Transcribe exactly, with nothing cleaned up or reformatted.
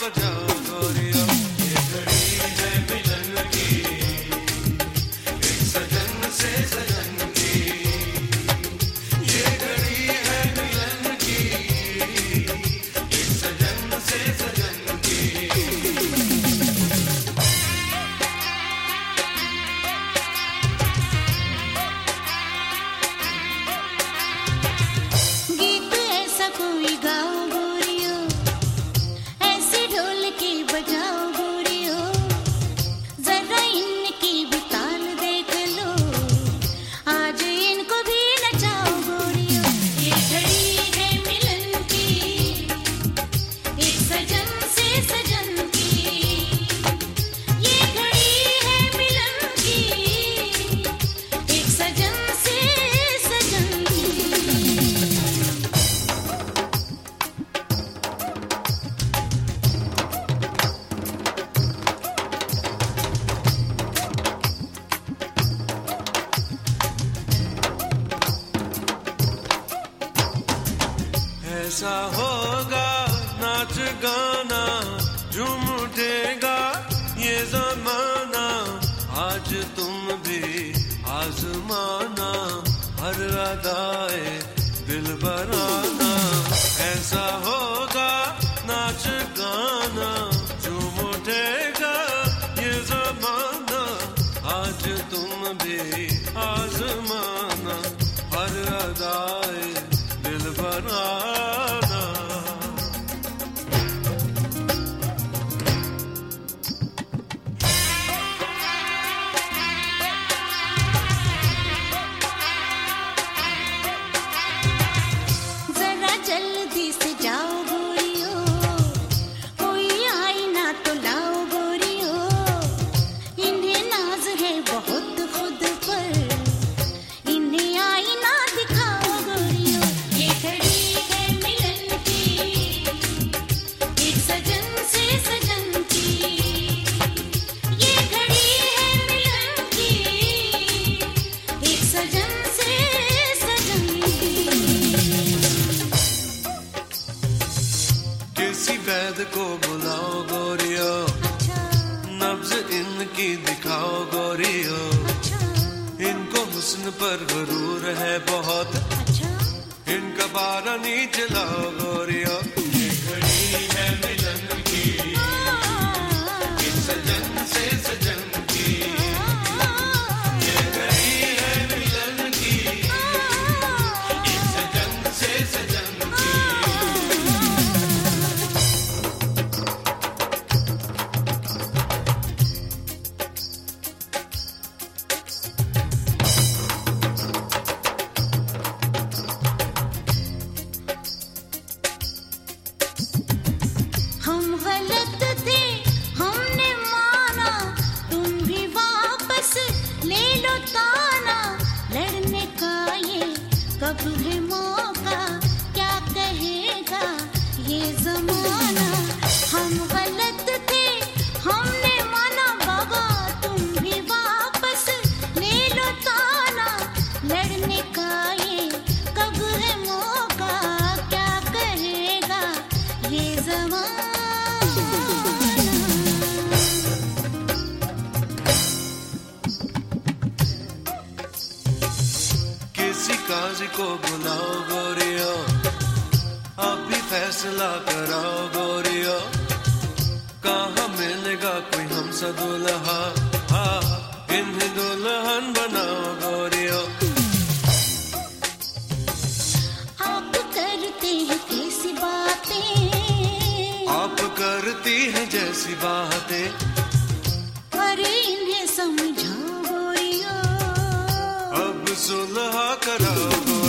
बजाओ गोरिया। ये घड़ी है मिलन की, एक सजन से सजन की। ये घड़ी है मिलन की, एक सजन से सजन की। गीत ऐसा कोई गाओ गोरियो, ऐसे ढोल के बजाओ गोरियो, जरा इनकी भी ताल देख लो, आज इनको भी नचाओ गोरियो। ये घड़ी है मिलन की, एक सजन से सजन की। ये घड़ी है मिलन की, एक सजन से सजन की। ऐसा होगा नाच गाना, झूम उठेगा ये जमाना, आज तुम भी आजमाना, हर अदाए दिल बराना। ऐसा होगा नाच गाना, झूम उठेगा ये जमाना, आज तुम भी आजमाना, हर अदाए दिल बराना। जरा जल्दी से जाओ गोरियो, कोई आई ना तो लाओ गोरियो, इन्हें नाज है बहुत खुद पर, इन्हें आई ना दिखाओ गोरियो। ये घड़ी है मिलन की, एक सजन से सजन की। ये घड़ी है मिलन की, एक सजन से सजन की। किसी वैद को बुलाओ गोरियो, अच्छा नब्ज इनकी दिखाओ गोरियो, अच्छा इनको हुस्न पर गुरूर है बहुत, अच्छा इनका बारा नहीं चलाओ गोरियो। ये घड़ी है मिलन की, एक सजन से सजन की। ये घड़ी है मिलन की, एक सजन से सजन की। हम गलत थे हमने माना, तुम भी वापस ले लो ताना, लड़ने का ये कब है मौका, क्या कहेगा ये जमाना। हम गलत थे हमने माना बाबा, तुम भी वापस ले लो ताना, लड़ने का ये कब है मौका, क्या कहेगा ये जमाना। किसी काजी को बुलाओ गोरियो, अभी फैसला कराओ गोरियो, कहाँ मिलेगा कोई हमसा दुल्हा, हाँ इन्हें दुल्हन बनाओ गोरियो। आप करते हैं कैसी बातें, आप करती हैं जैसी बातें, अरे इन्हें समझाओ गोरियो। अब सुलह कराओ गोरियो।